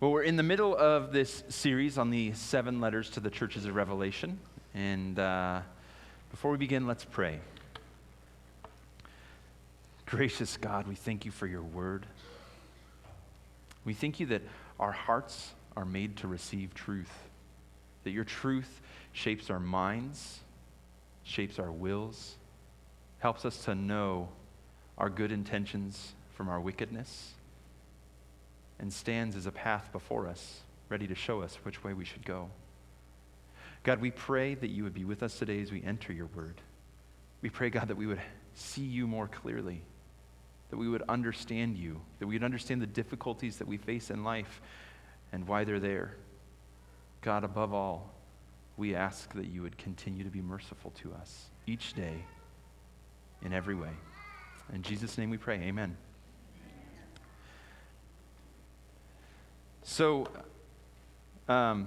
Well, we're in the middle of this series on the 7 letters to the churches of Revelation. And before we begin, let's pray. Gracious God, we thank you for your word. We thank you that our hearts are made to receive truth, that your truth shapes our minds, shapes our wills, helps us to know our good intentions from our wickedness, and stands as a path before us, ready to show us which way we should go. God, we pray that you would be with us today as we enter your word. We pray, God, that we would see you more clearly, that we would understand you, that we would understand the difficulties that we face in life and why they're there. God, above all, we ask that you would continue to be merciful to us each day in every way. In Jesus' name we pray, amen. So, I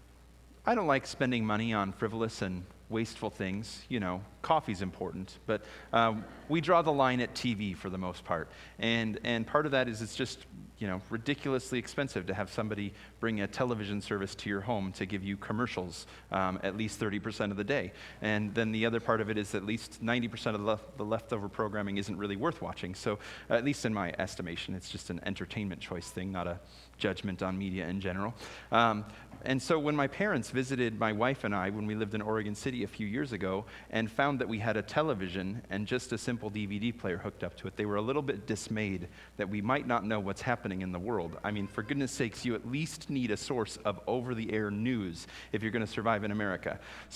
don't like spending money on frivolous and wasteful things. You know, coffee's important, but we draw the line at TV for the most part. And part of that is it's just, you know, ridiculously expensive to have somebody bring a television service to your home to give you commercials at least 30% of the day. And then the other part of it is at least 90% of the leftover programming isn't really worth watching. So at least in my estimation, it's just an entertainment choice thing, not a judgment on media in general. And so when my parents visited my wife and I when we lived in Oregon City a few years ago and found that we had a television and just a simple DVD player hooked up to it, they were a little bit dismayed that we might not know what's happening in the world. I mean, for goodness sakes, you at least need a source of over-the-air news if you're going to survive in America.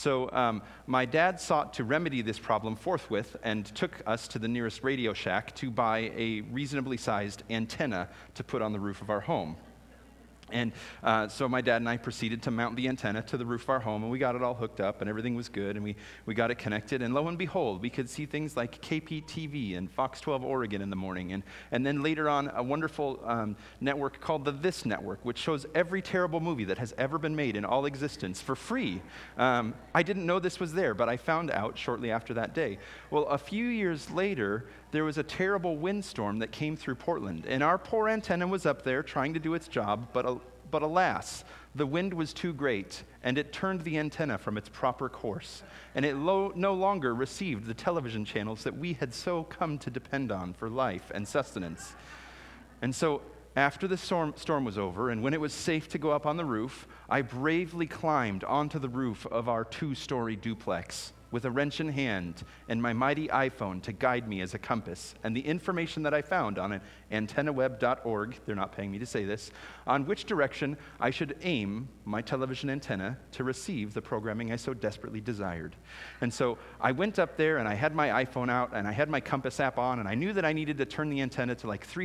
So my dad sought to remedy this problem forthwith and took us to the nearest Radio Shack to buy a reasonably sized antenna to put on the roof of our home. And so my dad and I proceeded to mount the antenna to the roof of our home, and we got it all hooked up, and everything was good, and we got it connected, and lo and behold, we could see things like KPTV and Fox 12 Oregon in the morning, and then later on, a wonderful network called the This Network, which shows every terrible movie that has ever been made in all existence for free. I didn't know this was there, but I found out shortly after that day. Well, a few years later, there was a terrible windstorm that came through Portland, and our poor antenna was up there trying to do its job, but alas, the wind was too great, and it turned the antenna from its proper course, and it no longer received the television channels that we had so come to depend on for life and sustenance. And so after the storm was over, and when it was safe to go up on the roof, I bravely climbed onto the roof of our 2-story duplex with a wrench in hand and my mighty iPhone to guide me as a compass, and the information that I found on antennaweb.org, they're not paying me to say this, on which direction I should aim my television antenna to receive the programming I so desperately desired. And so I went up there and I had my iPhone out and I had my compass app on, and I knew that I needed to turn the antenna to like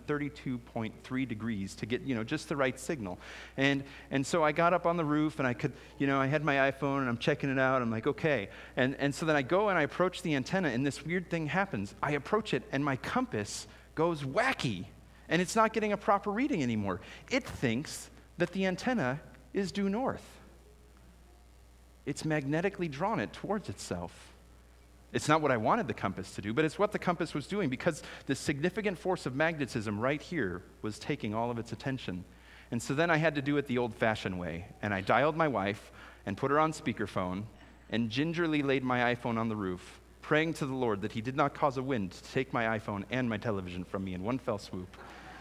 332.3 degrees to get, you know, just the right signal. And so I got up on the roof and I could, you know, I had my iPhone and I'm checking it out. I'm like, okay. And so then I go and I approach the antenna, and this weird thing happens. I approach it, and my compass goes wacky, and it's not getting a proper reading anymore. It thinks that the antenna is due north. It's magnetically drawn it towards itself. It's not what I wanted the compass to do, but it's what the compass was doing, because the significant force of magnetism right here was taking all of its attention. And so then I had to do it the old-fashioned way, and I dialed my wife and put her on speakerphone and gingerly laid my iPhone on the roof, praying to the Lord that he did not cause a wind to take my iPhone and my television from me in one fell swoop.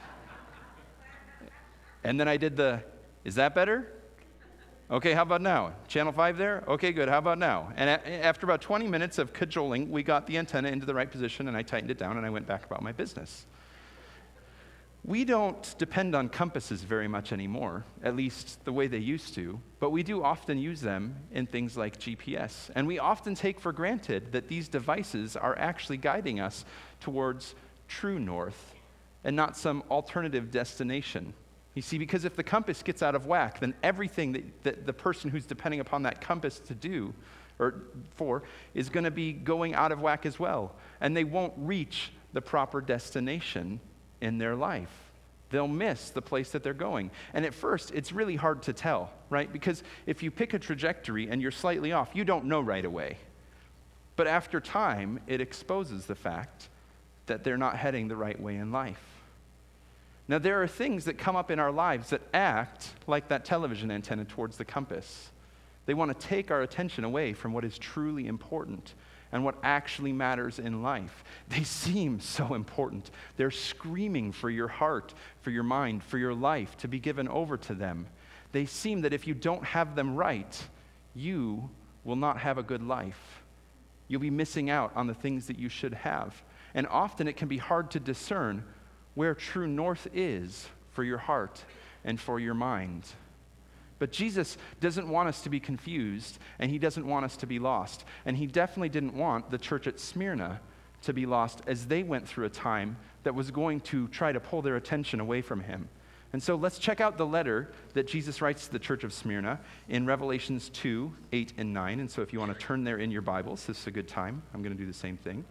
And then I did is that better? Okay, how about now? Channel 5 there? Okay, good, how about now? And after about 20 minutes of cajoling, we got the antenna into the right position, and I tightened it down, and I went back about my business. We don't depend on compasses very much anymore, at least the way they used to, but we do often use them in things like GPS. And we often take for granted that these devices are actually guiding us towards true north and not some alternative destination. You see, because if the compass gets out of whack, then everything that the person who's depending upon that compass to do or for is going to be going out of whack as well. And they won't reach the proper destination in their life. They'll miss the place that they're going. And at first, it's really hard to tell, right? Because if you pick a trajectory and you're slightly off, you don't know right away. But after time, it exposes the fact that they're not heading the right way in life. Now, there are things that come up in our lives that act like that television antenna towards the compass. They want to take our attention away from what is truly important and what actually matters in life. They seem so important. They're screaming for your heart, for your mind, for your life to be given over to them. They seem that if you don't have them right, you will not have a good life. You'll be missing out on the things that you should have. And often it can be hard to discern where true north is for your heart and for your mind. But Jesus doesn't want us to be confused, and he doesn't want us to be lost. And he definitely didn't want the church at Smyrna to be lost as they went through a time that was going to try to pull their attention away from him. And so let's check out the letter that Jesus writes to the church of Smyrna in Revelations 2, 8, and 9. And so if you want to turn there in your Bibles, this is a good time. I'm going to do the same thing.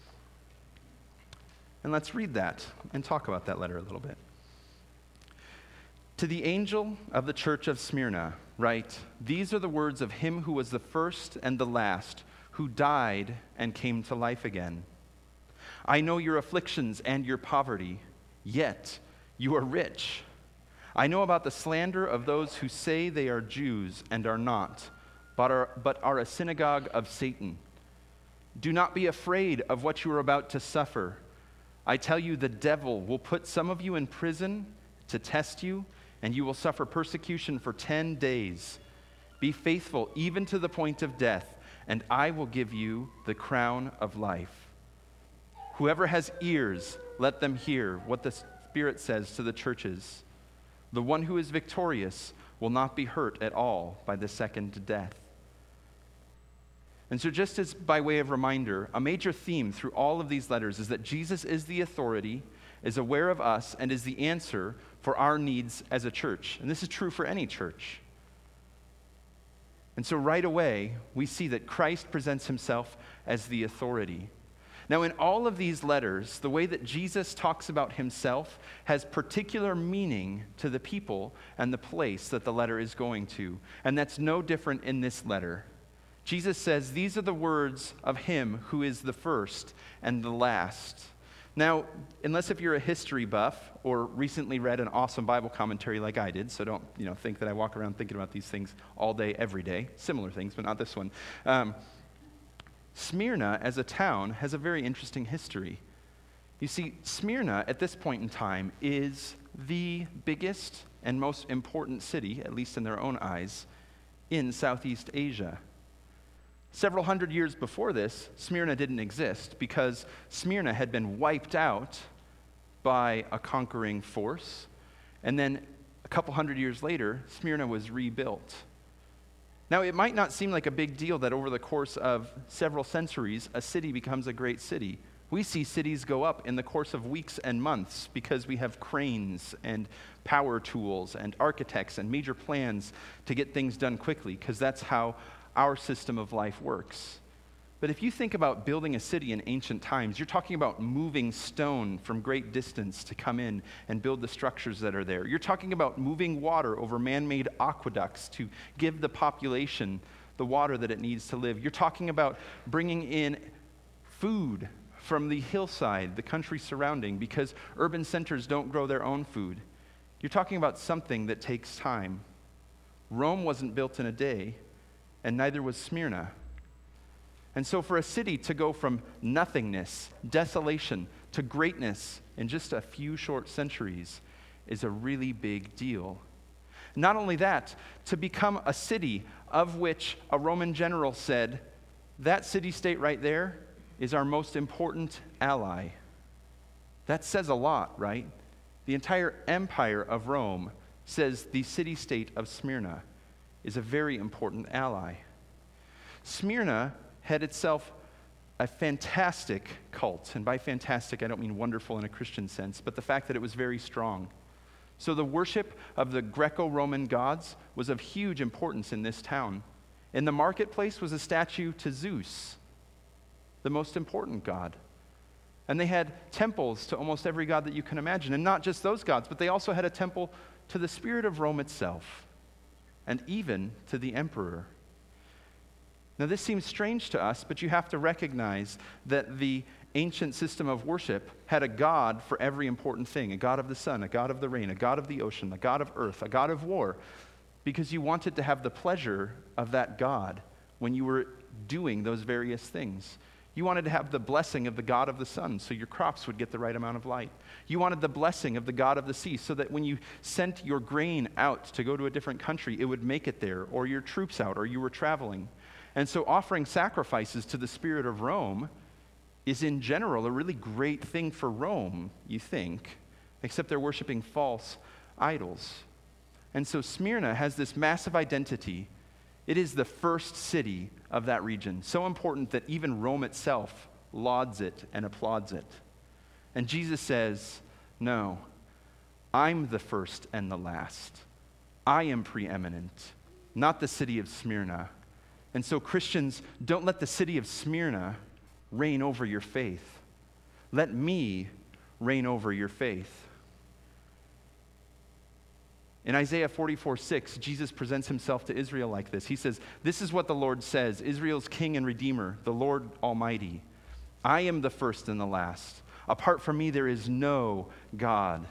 And let's read that and talk about that letter a little bit. To the angel of the church of Smyrna, write, these are the words of him who was the first and the last, who died and came to life again. I know your afflictions and your poverty, yet you are rich. I know about the slander of those who say they are Jews and are not, but are a synagogue of Satan. Do not be afraid of what you are about to suffer. I tell you, the devil will put some of you in prison to test you, and you will suffer persecution for 10 days. Be faithful even to the point of death, and I will give you the crown of life. Whoever has ears, let them hear what the Spirit says to the churches. The one who is victorious will not be hurt at all by the second death. And so just as by way of reminder, a major theme through all of these letters is that Jesus is the authority, is aware of us, and is the answer for our needs as a church. And this is true for any church. And so right away, we see that Christ presents himself as the authority. Now, in all of these letters, the way that Jesus talks about himself has particular meaning to the people and the place that the letter is going to. And that's no different in this letter. Jesus says, these are the words of him who is the first and the last. Now, unless if you're a history buff or recently read an awesome Bible commentary like I did, so don't think that I walk around thinking about these things all day, every day. Similar things, but not this one. Smyrna, as a town, has a very interesting history. You see, Smyrna, at this point in time, is the biggest and most important city, at least in their own eyes, in Southeast Asia. Several hundred years before this, Smyrna didn't exist because Smyrna had been wiped out by a conquering force, and then a couple hundred years later, Smyrna was rebuilt. Now, it might not seem like a big deal that over the course of several centuries, a city becomes a great city. We see cities go up in the course of weeks and months because we have cranes and power tools and architects and major plans to get things done quickly, because that's how our system of life works. But if you think about building a city in ancient times, you're talking about moving stone from great distance to come in and build the structures that are there. You're talking about moving water over man-made aqueducts to give the population the water that it needs to live. You're talking about bringing in food from the hillside, the country surrounding, because urban centers don't grow their own food. You're talking about something that takes time. Rome wasn't built in a day, and neither was Smyrna. And so for a city to go from nothingness, desolation, to greatness in just a few short centuries is a really big deal. Not only that, to become a city of which a Roman general said, that city-state right there is our most important ally. That says a lot, right? The entire empire of Rome says the city-state of Smyrna is a very important ally. Smyrna had itself a fantastic cult, and by fantastic I don't mean wonderful in a Christian sense, but the fact that it was very strong. So the worship of the Greco-Roman gods was of huge importance in this town. In the marketplace was a statue to Zeus, the most important god. And they had temples to almost every god that you can imagine, and not just those gods, but they also had a temple to the spirit of Rome itself, and even to the emperor. Now, this seems strange to us, but you have to recognize that the ancient system of worship had a god for every important thing, a god of the sun, a god of the rain, a god of the ocean, a god of earth, a god of war, because you wanted to have the pleasure of that god when you were doing those various things. You wanted to have the blessing of the god of the sun so your crops would get the right amount of light. You wanted the blessing of the god of the sea so that when you sent your grain out to go to a different country, it would make it there, or your troops out, or you were traveling. And so offering sacrifices to the spirit of Rome is in general a really great thing for Rome, you think, except they're worshiping false idols. And so Smyrna has this massive identity. It is the first city of that region, so important that even Rome itself lauds it and applauds it. And Jesus says, no, I'm the first and the last. I am preeminent, not the city of Smyrna. And so Christians, don't let the city of Smyrna reign over your faith. Let me reign over your faith. In Isaiah 44:6, Jesus presents himself to Israel like this. He says, this is what the Lord says, Israel's King and Redeemer, the Lord Almighty. I am the first and the last. Apart from me, there is no God.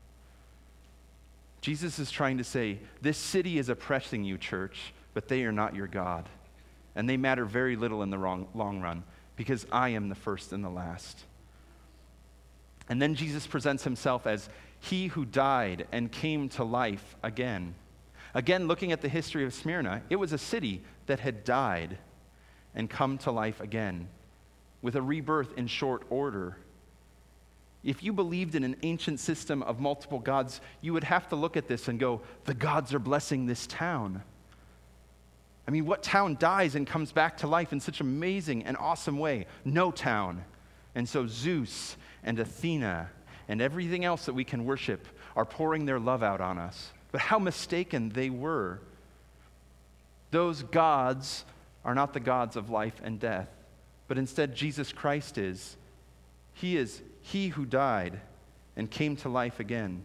Jesus is trying to say, this city is oppressing you, church, but they are not your God. And they matter very little in the long run, because I am the first and the last. And then Jesus presents himself as he who died and came to life again. Again, looking at the history of Smyrna, it was a city that had died and come to life again, with a rebirth in short order. If you believed in an ancient system of multiple gods, you would have to look at this and go, the gods are blessing this town. I mean, what town dies and comes back to life in such an amazing and awesome way? No town. And so Zeus and Athena and everything else that we can worship are pouring their love out on us. But how mistaken they were. Those gods are not the gods of life and death, but instead Jesus Christ is. He is he who died and came to life again.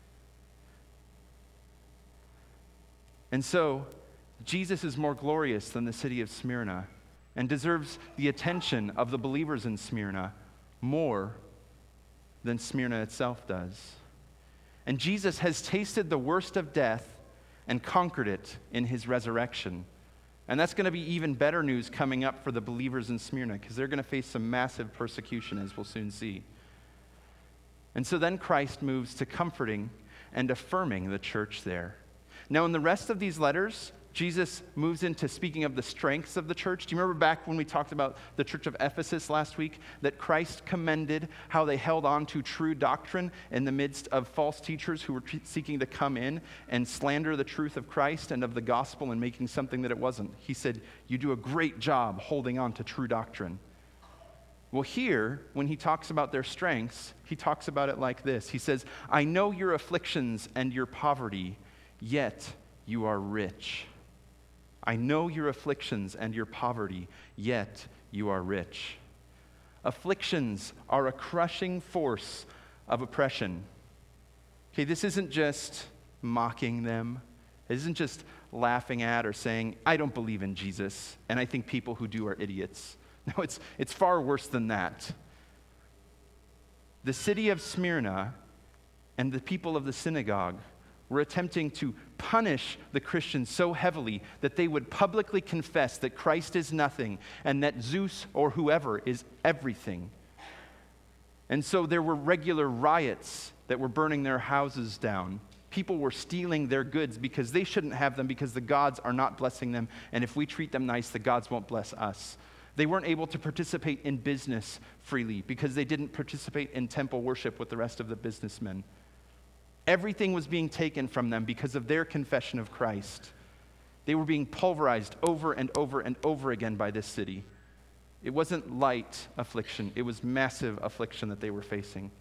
And so, Jesus is more glorious than the city of Smyrna and deserves the attention of the believers in Smyrna more than Smyrna itself does. And Jesus has tasted the worst of death and conquered it in his resurrection. And that's going to be even better news coming up for the believers in Smyrna, because they're going to face some massive persecution, as we'll soon see. And so then Christ moves to comforting and affirming the church there. Now, in the rest of these letters, Jesus moves into speaking of the strengths of the church. Do you remember back when we talked about the church of Ephesus last week, that Christ commended how they held on to true doctrine in the midst of false teachers who were seeking to come in and slander the truth of Christ and of the gospel and making something that it wasn't? He said, you do a great job holding on to true doctrine. Well, here, when he talks about their strengths, he talks about it like this. He says, I know your afflictions and your poverty, yet you are rich. I know your afflictions and your poverty, yet you are rich. Afflictions are a crushing force of oppression. Okay, this isn't just mocking them. It isn't just laughing at or saying, I don't believe in Jesus, and I think people who do are idiots. No, it's far worse than that. The city of Smyrna and the people of the synagogue were attempting to punish the Christians so heavily that they would publicly confess that Christ is nothing and that Zeus or whoever is everything. And so there were regular riots that were burning their houses down. People were stealing their goods because they shouldn't have them, because the gods are not blessing them, and if we treat them nice, the gods won't bless us. They weren't able to participate in business freely because they didn't participate in temple worship with the rest of the businessmen. Everything was being taken from them because of their confession of Christ. They were being pulverized over and over and over again by this city. It wasn't light affliction. It was massive affliction that they were facing.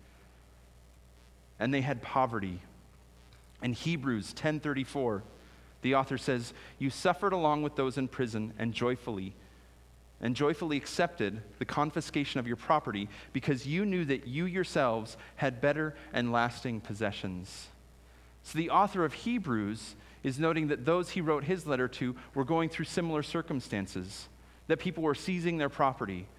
And they had poverty. In Hebrews 10:34, the author says, you suffered along with those in prison and joyfully accepted the confiscation of your property, because you knew that you yourselves had better and lasting possessions. So the author of Hebrews is noting that those he wrote his letter to were going through similar circumstances, that people were seizing their property,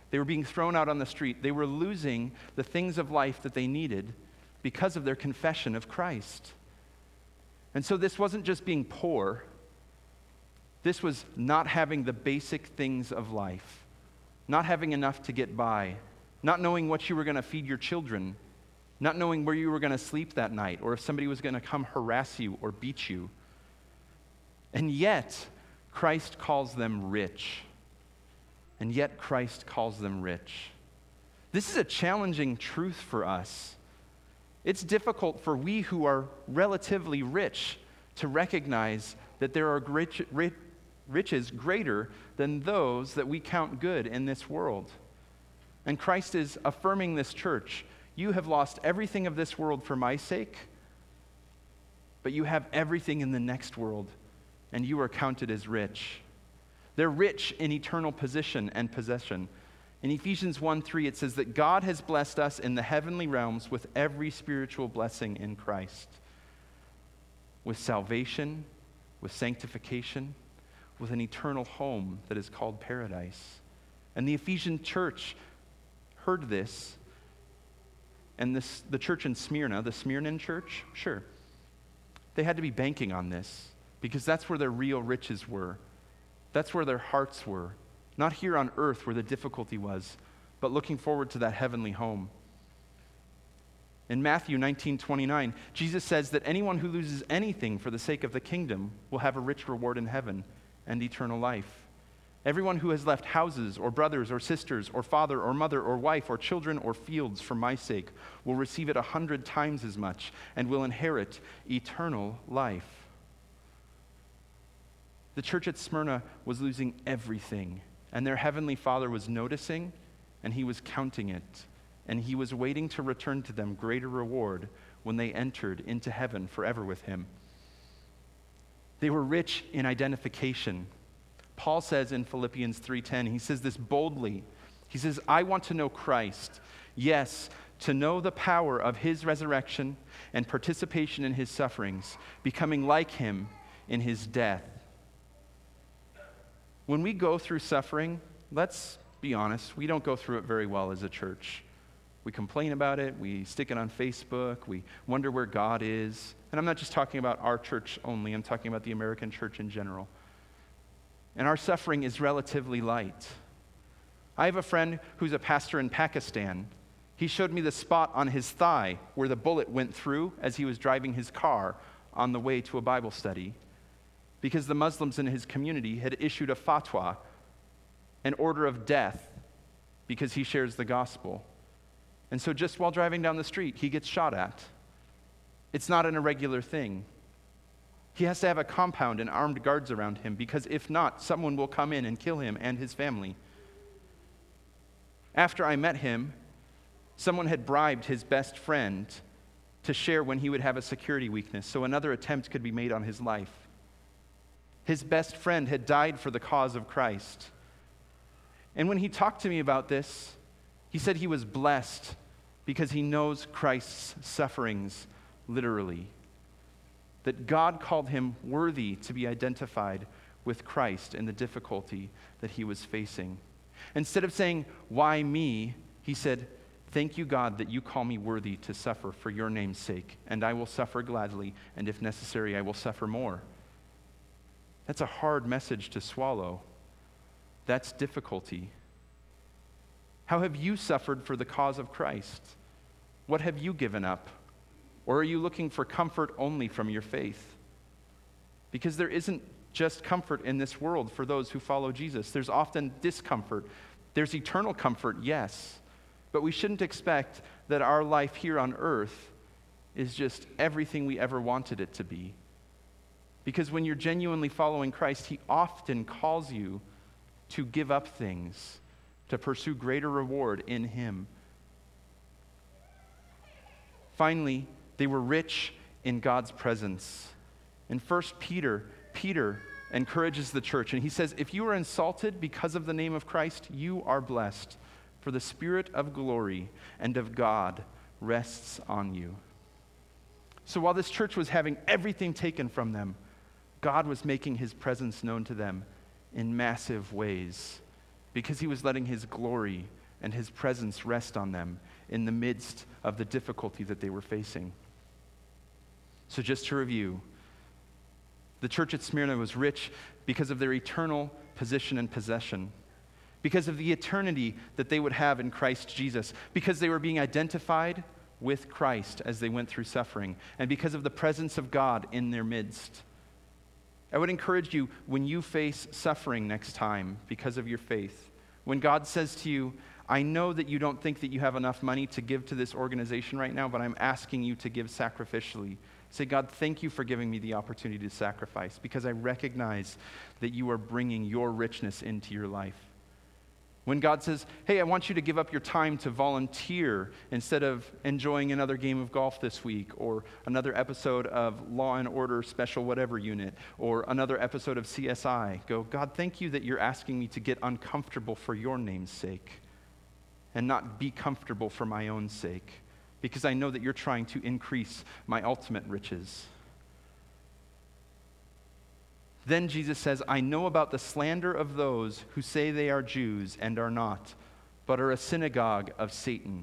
They were being thrown out on the street. They were losing the things of life that they needed because of their confession of Christ. And so this wasn't just being poor. This was not having the basic things of life, not having enough to get by, not knowing what you were going to feed your children, not knowing where you were going to sleep that night, or if somebody was going to come harass you or beat you. And yet, Christ calls them rich. And yet, Christ calls them rich. This is a challenging truth for us. It's difficult for we who are relatively rich to recognize that there are riches greater than those that we count good in this world. And Christ is affirming this church. You have lost everything of this world for my sake, but you have everything in the next world, and you are counted as rich. They're rich in eternal position and possession. In Ephesians 1:3, it says that God has blessed us in the heavenly realms with every spiritual blessing in Christ, with salvation, with sanctification, with an eternal home that is called paradise. And the Ephesian church heard this, and the church in Smyrna, the Smyrnan church, sure, they had to be banking on this because that's where their real riches were. That's where their hearts were. Not here on earth where the difficulty was, but looking forward to that heavenly home. In Matthew 19:29, Jesus says that anyone who loses anything for the sake of the kingdom will have a rich reward in heaven and eternal life. Everyone who has left houses or brothers or sisters or father or mother or wife or children or fields for my sake will receive it 100 times as much and will inherit eternal life. The church at Smyrna was losing everything, and their heavenly Father was noticing, and he was counting it, and he was waiting to return to them greater reward when they entered into heaven forever with him. They were rich in identification. Paul says in Philippians 3:10, he says this boldly. He says, I want to know Christ, yes, to know the power of his resurrection and participation in his sufferings, becoming like him in his death. When we go through suffering, let's be honest, we don't go through it very well as a church. We complain about it, we stick it on Facebook, we wonder where God is. And I'm not just talking about our church only, I'm talking about the American church in general. And our suffering is relatively light. I have a friend who's a pastor in Pakistan. He showed me the spot on his thigh where the bullet went through as he was driving his car on the way to a Bible study, because the Muslims in his community had issued a fatwa, an order of death, because he shares the gospel. And so just while driving down the street, he gets shot at. It's not an irregular thing. He has to have a compound and armed guards around him, because if not, someone will come in and kill him and his family. After I met him, someone had bribed his best friend to share when he would have a security weakness, so another attempt could be made on his life. His best friend had died for the cause of Christ. And when he talked to me about this, he said he was blessed because he knows Christ's sufferings literally. That God called him worthy to be identified with Christ in the difficulty that he was facing. Instead of saying, why me? He said, thank you, God, that you call me worthy to suffer for your name's sake, and I will suffer gladly, and if necessary, I will suffer more. That's a hard message to swallow. That's difficulty. How have you suffered for the cause of Christ? What have you given up? Or are you looking for comfort only from your faith? Because there isn't just comfort in this world for those who follow Jesus. There's often discomfort. There's eternal comfort, yes, but we shouldn't expect that our life here on earth is just everything we ever wanted it to be. Because when you're genuinely following Christ, he often calls you to give up things, to pursue greater reward in him. Finally, they were rich in God's presence. In 1 Peter, Peter encourages the church, and he says, if you are insulted because of the name of Christ, you are blessed, for the Spirit of glory and of God rests on you. So while this church was having everything taken from them, God was making his presence known to them in massive ways, because he was letting his glory and his presence rest on them in the midst of the difficulty that they were facing. So just to review, the church at Smyrna was rich because of their eternal position and possession, because of the eternity that they would have in Christ Jesus, because they were being identified with Christ as they went through suffering, and because of the presence of God in their midst. I would encourage you, when you face suffering next time because of your faith, when God says to you, I know that you don't think that you have enough money to give to this organization right now, but I'm asking you to give sacrificially. Say, God, thank you for giving me the opportunity to sacrifice, because I recognize that you are bringing your richness into your life. When God says, hey, I want you to give up your time to volunteer instead of enjoying another game of golf this week, or another episode of Law and Order Special Whatever Unit, or another episode of CSI, go, God, thank you that you're asking me to get uncomfortable for your name's sake and not be comfortable for my own sake, because I know that you're trying to increase my ultimate riches. Then Jesus says, I know about the slander of those who say they are Jews and are not, but are a synagogue of Satan.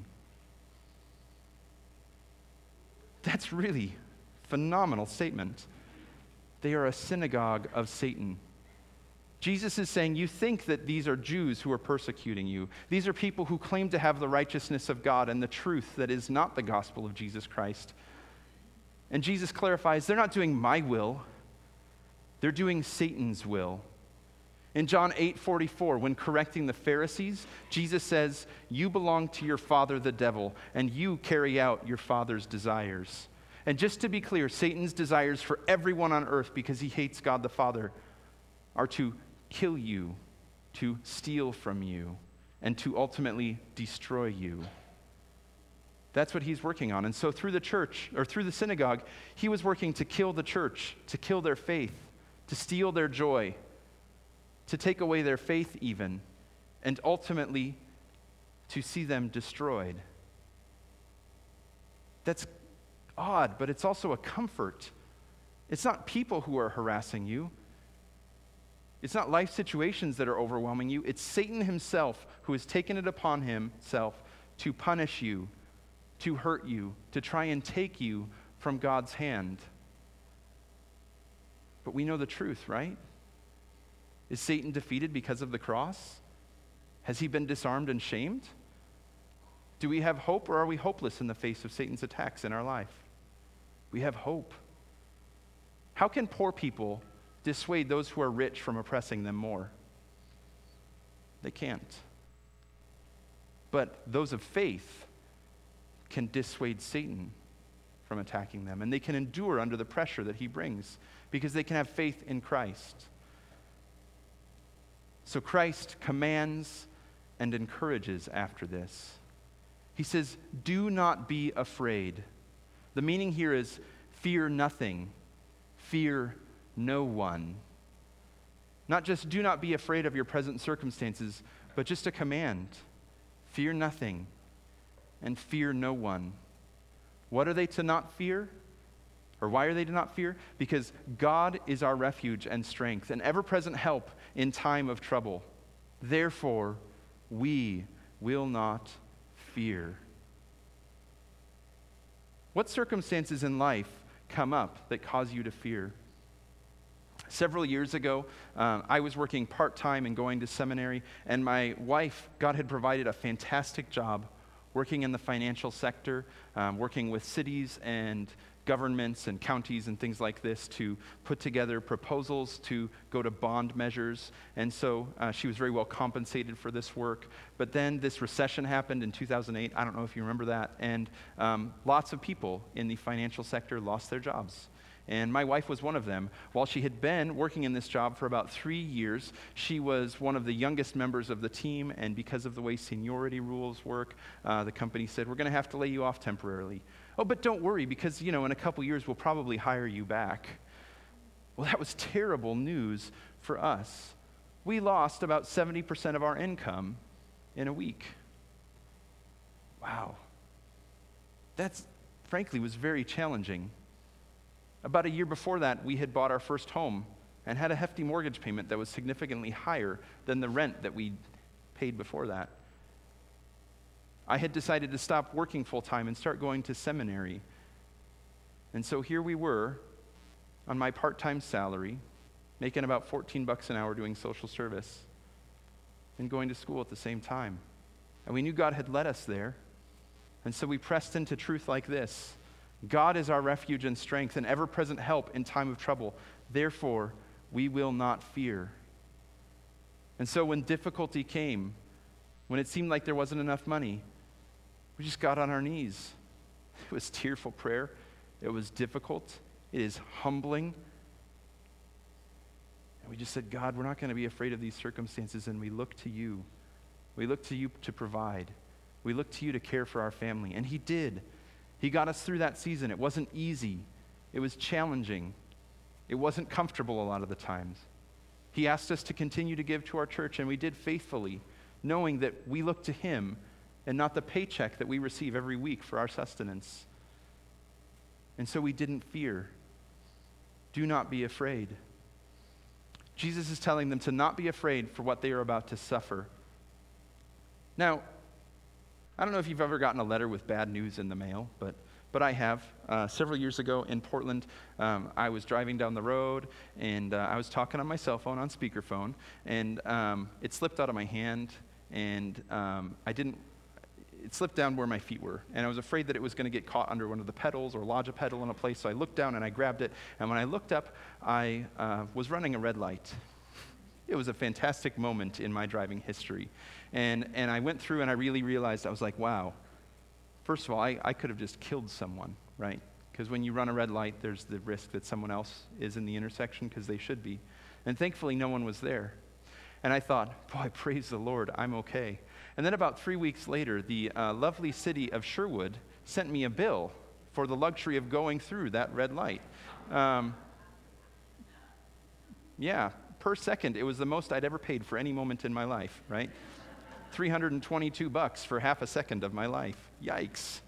That's really a phenomenal statement. They are a synagogue of Satan. Jesus is saying, you think that these are Jews who are persecuting you. These are people who claim to have the righteousness of God and the truth that is not the gospel of Jesus Christ. And Jesus clarifies, they're not doing my will. They're doing Satan's will. In John 8:44, when correcting the Pharisees, Jesus says, you belong to your father the devil, and you carry out your father's desires. And just to be clear, Satan's desires for everyone on earth, because he hates God the Father, are to kill you, to steal from you, and to ultimately destroy you. That's what he's working on. And so through the church, or through the synagogue, he was working to kill the church, to kill their faith, to steal their joy, to take away their faith even, and ultimately to see them destroyed. That's odd, but it's also a comfort. It's not people who are harassing you. It's not life situations that are overwhelming you. It's Satan himself who has taken it upon himself to punish you, to hurt you, to try and take you from God's hand. But we know the truth, right? Is Satan defeated because of the cross? Has he been disarmed and shamed? Do we have hope, or are we hopeless in the face of Satan's attacks in our life? We have hope. How can poor people dissuade those who are rich from oppressing them more? They can't. But those of faith can dissuade Satan from attacking them, and they can endure under the pressure that he brings because they can have faith in Christ. So Christ commands and encourages after this. He says, do not be afraid. The meaning here is fear nothing, fear no one. Not just do not be afraid of your present circumstances, but just a command. Fear nothing and fear no one. What are they to not fear? Or why are they to not fear? Because God is our refuge and strength, and ever-present help in time of trouble. Therefore, we will not fear. What circumstances in life come up that cause you to fear? Several years ago, I was working part-time and going to seminary, and my wife, God had provided a fantastic job working in the financial sector, working with cities and governments and counties and things like this to put together proposals to go to bond measures. And so she was very well compensated for this work. But then this recession happened in 2008. I don't know if you remember that. And lots of people in the financial sector lost their jobs. And my wife was one of them. While she had been working in this job for about 3 years, she was one of the youngest members of the team, and because of the way seniority rules work, the company said, we're going to have to lay you off temporarily. Oh, but don't worry, because, in a couple years, we'll probably hire you back. Well, that was terrible news for us. We lost about 70% of our income in a week. Wow. That, frankly, was very challenging. About a year before that, we had bought our first home and had a hefty mortgage payment that was significantly higher than the rent that we paid before that. I had decided to stop working full-time and start going to seminary. And so here we were on my part-time salary, making about $14 an hour doing social service and going to school at the same time. And we knew God had led us there. And so we pressed into truth like this: God is our refuge and strength, and ever-present help in time of trouble. Therefore, we will not fear. And so when difficulty came, when it seemed like there wasn't enough money, we just got on our knees. It was tearful prayer. It was difficult. It is humbling. And we just said, God, we're not going to be afraid of these circumstances, and we look to you. We look to you to provide. We look to you to care for our family. And he did. He got us through that season. It wasn't easy. It was challenging. It wasn't comfortable a lot of the times. He asked us to continue to give to our church, and we did faithfully, knowing that we look to him and not the paycheck that we receive every week for our sustenance. And so we didn't fear. Do not be afraid. Jesus is telling them to not be afraid for what they are about to suffer. Now, I don't know if you've ever gotten a letter with bad news in the mail, but I have. Several years ago in Portland, I was driving down the road, and I was talking on my cell phone on speakerphone, and it slipped out of my hand, and it slipped down where my feet were, and I was afraid that it was going to get caught under one of the pedals or lodge a pedal in a place, so I looked down and I grabbed it, and when I looked up, I was running a red light. It was a fantastic moment in my driving history. And I went through and I really realized, I was like, wow. First of all, I could have just killed someone, right? Because when you run a red light, there's the risk that someone else is in the intersection, because they should be. And thankfully, no one was there. And I thought, boy, praise the Lord, I'm okay. And then about 3 weeks later, the lovely city of Sherwood sent me a bill for the luxury of going through that red light. Yeah. Per second, it was the most I'd ever paid for any moment in my life, right? $322 for half a second of my life. Yikes.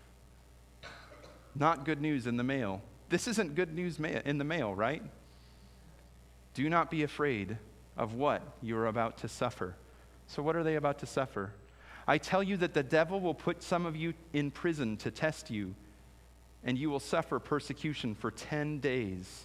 Not good news in the mail. This isn't good news in the mail, right? Do not be afraid of what you are about to suffer. So what are they about to suffer? I tell you that the devil will put some of you in prison to test you, and you will suffer persecution for 10 days.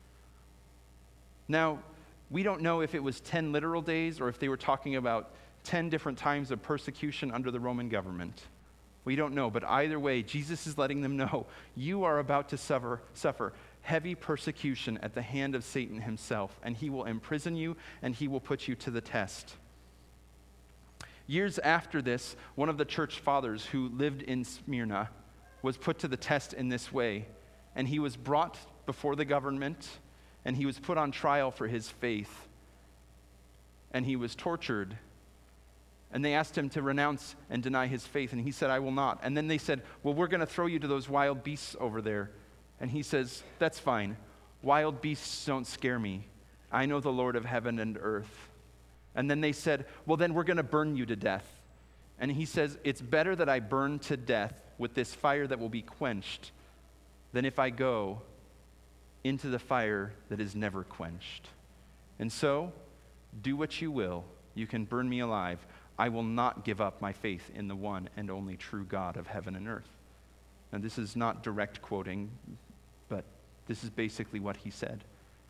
Now, we don't know if it was 10 literal days or if they were talking about 10 different times of persecution under the Roman government. We don't know, but either way, Jesus is letting them know, you are about to suffer heavy persecution at the hand of Satan himself, and he will imprison you and he will put you to the test. Years after this, one of the church fathers who lived in Smyrna was put to the test in this way, and he was brought before the government, and he was put on trial for his faith, and he was tortured, and they asked him to renounce and deny his faith, and he said, I will not. And then they said, well, we're going to throw you to those wild beasts over there. And he says, that's fine. Wild beasts don't scare me. I know the Lord of heaven and earth. And then they said, well, then we're going to burn you to death. And he says, it's better that I burn to death with this fire that will be quenched than if I go into the fire that is never quenched. And so, do what you will. You can burn me alive. I will not give up my faith in the one and only true God of heaven and earth. And this is not direct quoting, but this is basically what he said.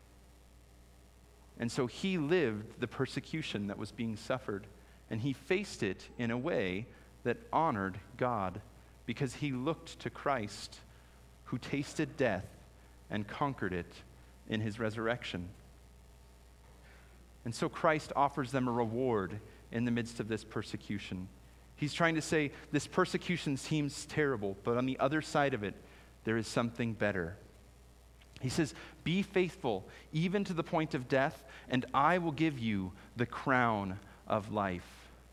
And so he lived the persecution that was being suffered, and he faced it in a way that honored God, because he looked to Christ, who tasted death and conquered it in his resurrection. And so Christ offers them a reward in the midst of this persecution. He's trying to say, this persecution seems terrible, but on the other side of it, there is something better. He says, be faithful even to the point of death, and I will give you the crown of life.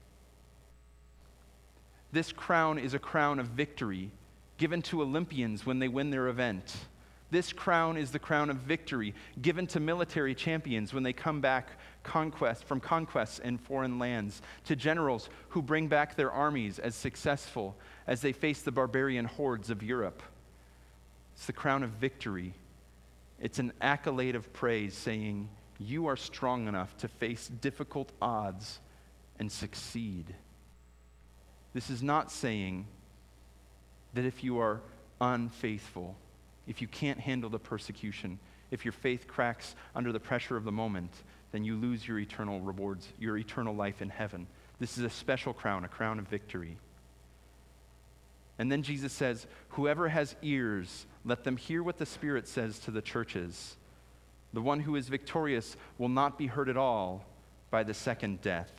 This crown is a crown of victory given to Olympians when they win their event. This crown is the crown of victory given to military champions when they come back from conquests in foreign lands, to generals who bring back their armies as successful as they face the barbarian hordes of Europe. It's the crown of victory. It's an accolade of praise saying, you are strong enough to face difficult odds and succeed. This is not saying that if you are unfaithful, if you can't handle the persecution, if your faith cracks under the pressure of the moment, then you lose your eternal rewards, your eternal life in heaven. This is a special crown, a crown of victory. And then Jesus says, whoever has ears, let them hear what the Spirit says to the churches. The one who is victorious will not be hurt at all by the second death.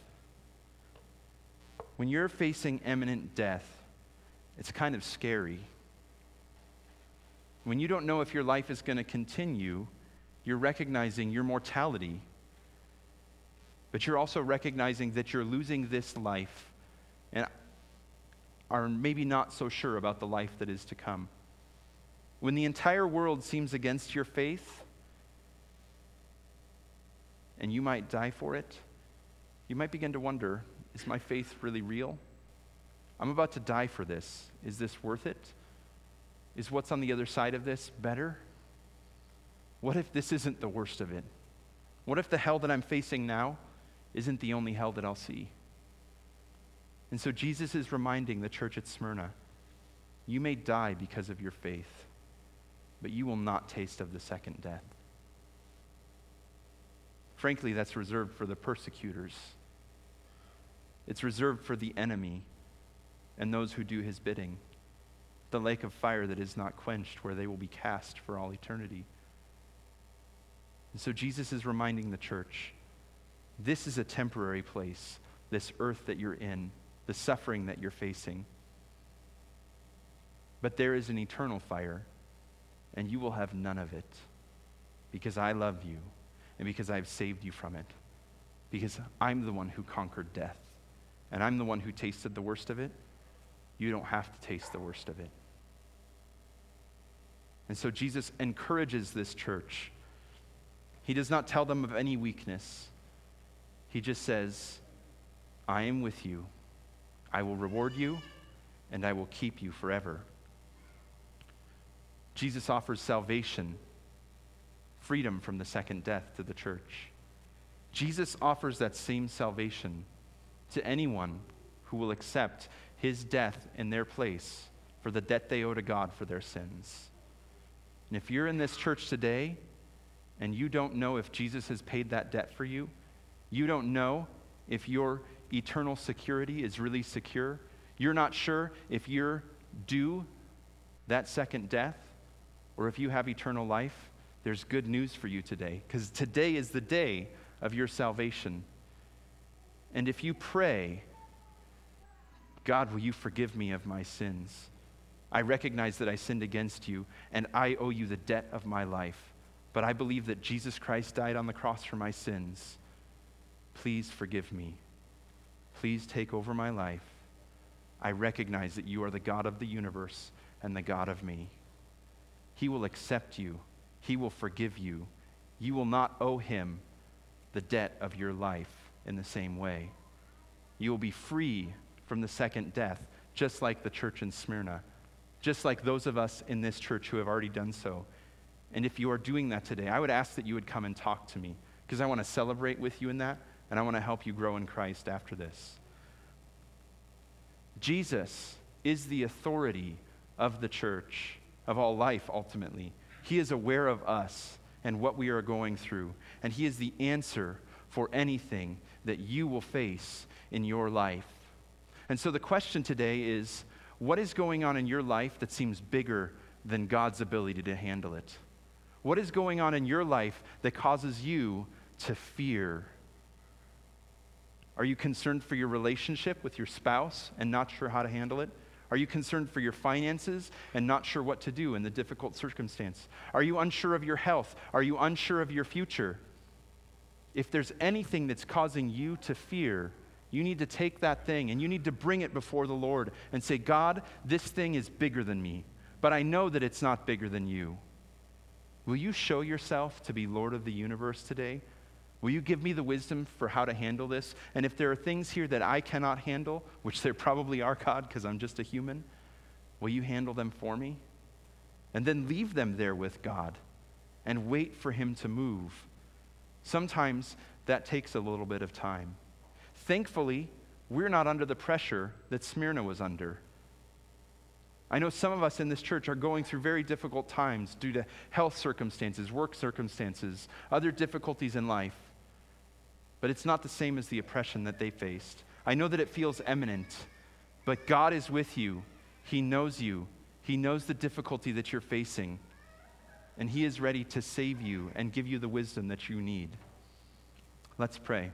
When you're facing imminent death, it's kind of scary. When you don't know if your life is going to continue, you're recognizing your mortality. But you're also recognizing that you're losing this life and are maybe not so sure about the life that is to come. When the entire world seems against your faith, and you might die for it, you might begin to wonder, is my faith really real? I'm about to die for this. Is this worth it? Is what's on the other side of this better? What if this isn't the worst of it? What if the hell that I'm facing now isn't the only hell that I'll see? And so Jesus is reminding the church at Smyrna, you may die because of your faith, but you will not taste of the second death. Frankly, that's reserved for the persecutors. It's reserved for the enemy and those who do his bidding. The lake of fire that is not quenched, where they will be cast for all eternity. And so Jesus is reminding the church, this is a temporary place, this earth that you're in, the suffering that you're facing. But there is an eternal fire, and you will have none of it, because I love you, and because I've saved you from it, because I'm the one who conquered death, and I'm the one who tasted the worst of it. You don't have to taste the worst of it. And so Jesus encourages this church. He does not tell them of any weakness. He just says, I am with you. I will reward you, and I will keep you forever. Jesus offers salvation, freedom from the second death to the church. Jesus offers that same salvation to anyone who will accept his death in their place for the debt they owe to God for their sins. And if you're in this church today and you don't know if Jesus has paid that debt for you, you don't know if your eternal security is really secure, you're not sure if you're due that second death or if you have eternal life, there's good news for you today, because today is the day of your salvation. And if you pray, God, will you forgive me of my sins? I recognize that I sinned against you, and I owe you the debt of my life. But I believe that Jesus Christ died on the cross for my sins. Please forgive me. Please take over my life. I recognize that you are the God of the universe and the God of me. He will accept you. He will forgive you. You will not owe him the debt of your life in the same way. You will be free from the second death, just like the church in Smyrna, just like those of us in this church who have already done so. And if you are doing that today, I would ask that you would come and talk to me, because I want to celebrate with you in that, and I want to help you grow in Christ after this. Jesus is the authority of the church, of all life ultimately. He is aware of us and what we are going through, and he is the answer for anything that you will face in your life. And so the question today is, what is going on in your life that seems bigger than God's ability to handle it? What is going on in your life that causes you to fear? Are you concerned for your relationship with your spouse and not sure how to handle it? Are you concerned for your finances and not sure what to do in the difficult circumstance? Are you unsure of your health? Are you unsure of your future? If there's anything that's causing you to fear, you need to take that thing and you need to bring it before the Lord and say, God, this thing is bigger than me, but I know that it's not bigger than you. Will you show yourself to be Lord of the universe today? Will you give me the wisdom for how to handle this? And if there are things here that I cannot handle, which there probably are, God, because I'm just a human, will you handle them for me? And then leave them there with God and wait for him to move. Sometimes that takes a little bit of time. Thankfully, we're not under the pressure that Smyrna was under. I know some of us in this church are going through very difficult times due to health circumstances, work circumstances, other difficulties in life. But it's not the same as the oppression that they faced. I know that it feels imminent, but God is with you. He knows you. He knows the difficulty that you're facing. And He is ready to save you and give you the wisdom that you need. Let's pray.